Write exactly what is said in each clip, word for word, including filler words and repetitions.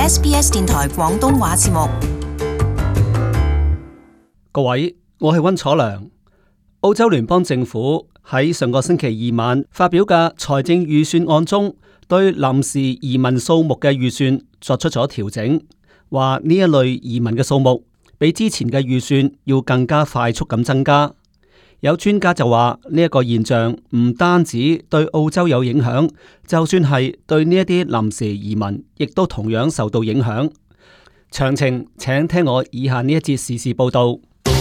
S B S 電台廣東話節目。 各位，我係溫楚良。澳洲聯邦政府喺上個星期二晚發表嘅財政預算案中，對臨時移民數目嘅預算作出咗調整，話呢一類移民嘅數目比之前嘅預算要更加快速咁增加。有專家就話呢一個現象唔單止對澳洲有影響，就算係對呢一啲臨時移民，亦都同樣受到影響。詳情請聽我以下呢一節時事報道。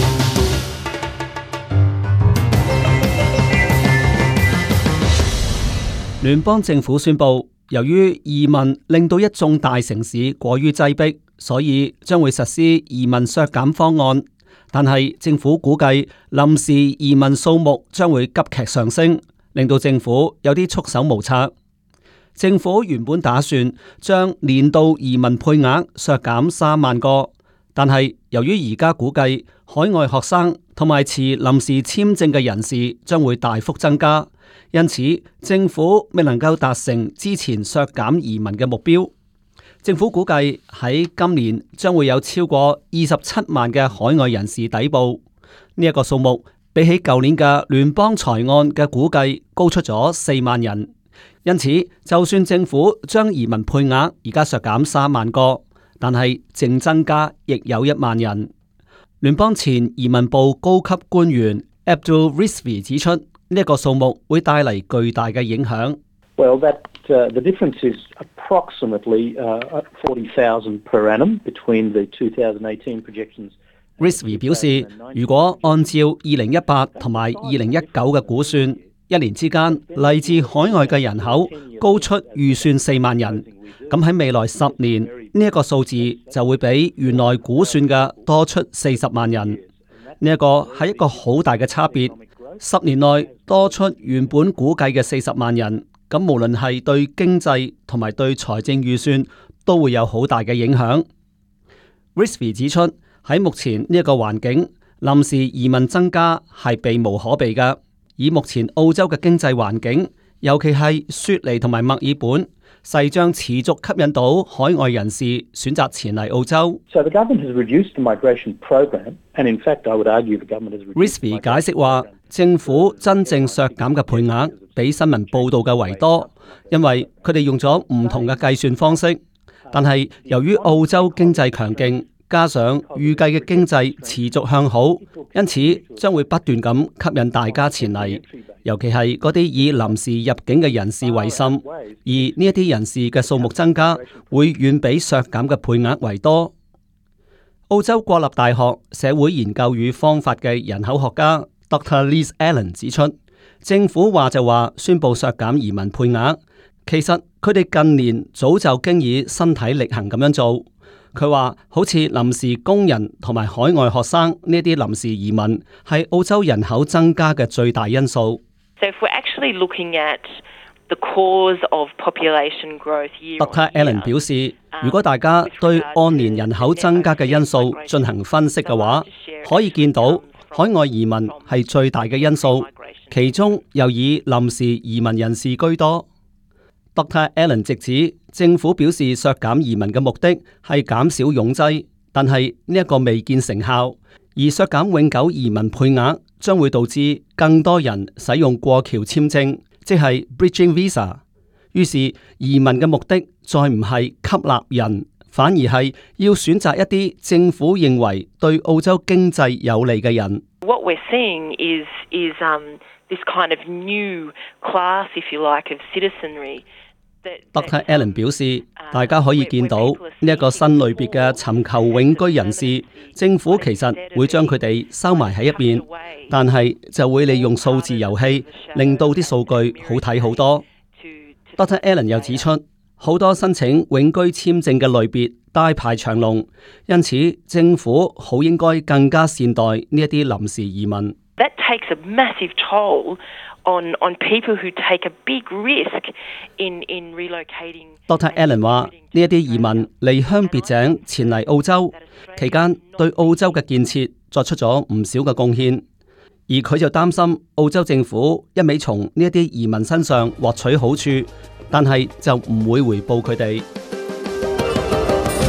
聯邦政府宣布，由於移民令到一眾大城市過於擠迫，所以將會實施移民削減方案。但係政府估計臨時移民數目將會急劇上升，令到政府有啲束手無策。政府原本打算將年度移民配額削減三萬個，但係由於而家估計海外學生同埋持臨時簽證嘅人士將會大幅增加，因此政府未能夠達成之前削減移民嘅目標。政府估計喺今年將會有超過二十七萬嘅海外人士抵埗，呢、這、一個數目比起舊年嘅聯邦財案嘅估計高出咗四萬人。因此，就算政府將移民配額而家削減三萬個，但係淨增加亦有一萬人。聯邦前移民部高級官員 Abdul Rizvi 指出，呢、這、一個數目會帶嚟巨大嘅影響。 Well, that uh, the difference is approximately uh, forty thousand per annum between the twenty eighteen projections. Rizvi 表示，如果按照二零一八同埋二零一九嘅估算，一年之間嚟自海外嘅人口高出預算四萬人，咁喺未來十年呢一個數字就會比原來估算嘅多出四十萬人。呢一個係一個好大嘅差別，十年內多出原本估計嘅四十萬人。咁無論係對經濟同埋對財政預算都會有好大嘅影響。Rizvi 指出，喺目前呢一個環境，臨時移民增加係避無可避嘅。以目前澳洲嘅經濟環境，尤其係雪梨同埋墨爾本，勢將持續吸引到海外人士選擇前嚟澳洲。 So the government has reduced the migration program, and in fact, I would argue the government has reduced. Rizvi 解釋話，政府真正削減嘅配額比新聞報道嘅為多，因為佢哋用咗唔同嘅計算方式。但係由於澳洲經濟強勁，加上預計嘅經濟持續向好，因此將會不斷咁吸引大家前嚟，尤其係嗰啲以臨時入境嘅人士為甚，而呢一啲人士嘅數目增加會遠比削減嘅配額為多。澳洲國立大學社會研究與方法嘅人口學家 Doctor Liz Allen 指出，政府話就話宣布削減移民配額，其實佢哋近年早就經以身體力行咁樣做。佢話好似臨時工人同埋海外學生呢啲臨時移民係澳洲人口增加嘅最大因素。 So if we're actually looking at the cause of population growth year on year, Doctor Allen 表示，如果大家 um, 對按年人口增加嘅因素進行分析嘅話，可以見到海外移民係最大嘅因素，其中又以臨時移民人士居多。Doctor Allen 直指，政府表示削減移民嘅目的係減少擁擠，但係呢一個未見成效，而削減永久移民配額將會導致更多人使用過橋簽證，即係 Bridging Visa。於是移民嘅目的再唔係吸納人，反而係要選擇一啲政府認為對澳洲經濟有利嘅人。 What we're seeing is is um this kind of new class, if you like, of citizenry. Doctor Allen 表示，大家可以見到呢一個新類別嘅尋求永居人士，政府其實會將佢哋收埋喺一邊，但係就會利用數字遊戲，令到啲數據好睇好多。Doctor Allen 又指出，好多申請永居簽證嘅類別大排長龍，因此政府好應該更加善待呢一啲臨時移民。 That takes a massive toll on on people who take a big risk in in relocating. Doctor Allen 話：呢一啲移民離鄉別井前嚟澳洲期間，對澳洲嘅建設作出咗唔少嘅貢獻，而佢就擔心澳洲政府一味從呢一啲移民身上獲取好處，但係就唔會回報佢哋。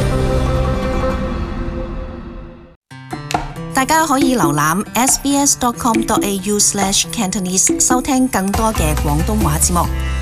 大家可以瀏覽 s b s dot com dot a u slash Cantonese 收聽更多嘅廣東話節目。